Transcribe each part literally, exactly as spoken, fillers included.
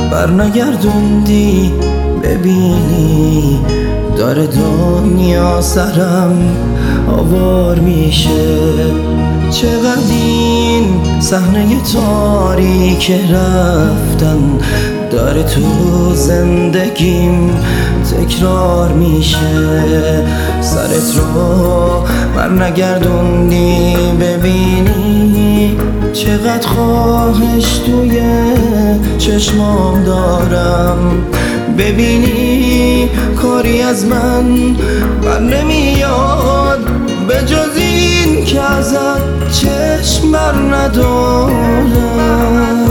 برنگردوندی ببینی داره دنیا سرم آوار میشه. چقدر این صحنه تاریک رفتن داره تو زندگیم تکرار میشه. سرت رو برنگردوندی ببینی چقدر خواهش توی چشمام دارم. ببینی کاری از من بر نمیاد به جز این که ازت چشم بر ندارم.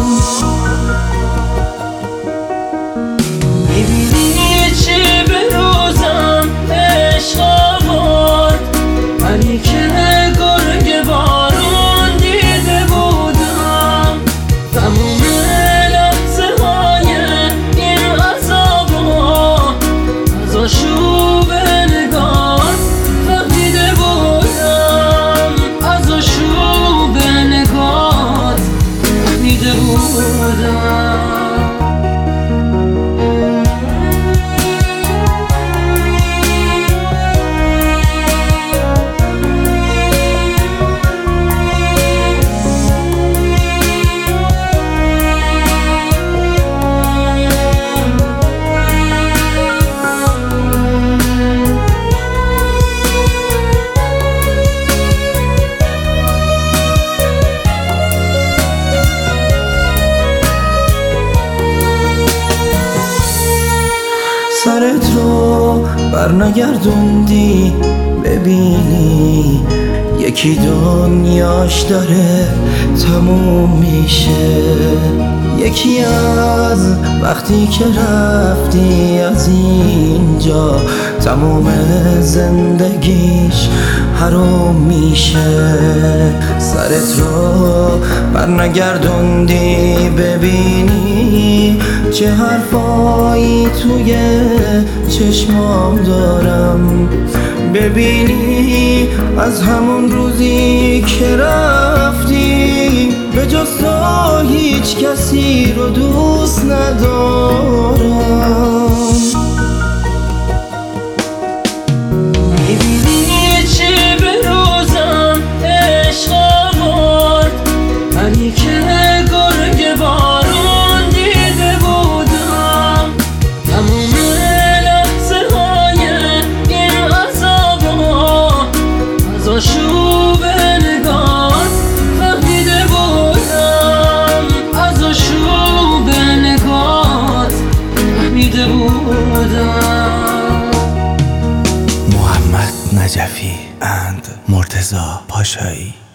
میبینی چی به روزم عشق آورد، منی که گرگ بارون دیده بودم. تموم لحظه های این عذابا از آشوب نگات فهمیده بودم، از آشوب نگات فهمیده بودم. سرت رو برنگردوندی ببینی یکی دنیاش داره تموم میشه. یکی از وقتی که رفتی از اینجا تموم زندگیش حروم میشه. سرت رو برنگردوندی ببینی چه حرفایی توی چشمام دارم. ببینی از همون روزی که رفتی به جز تو هیچ کسی رو دوست ندارم. میبینی چی به روزم عشق آورد، منی که گرگ بارون دیده بودم. تموم لحظه های این عذابا از آشوب نگات فهمیده بودم، از آشوب نگات فهمیده بودم. محمد نجفی اند مرتضی پاشایی.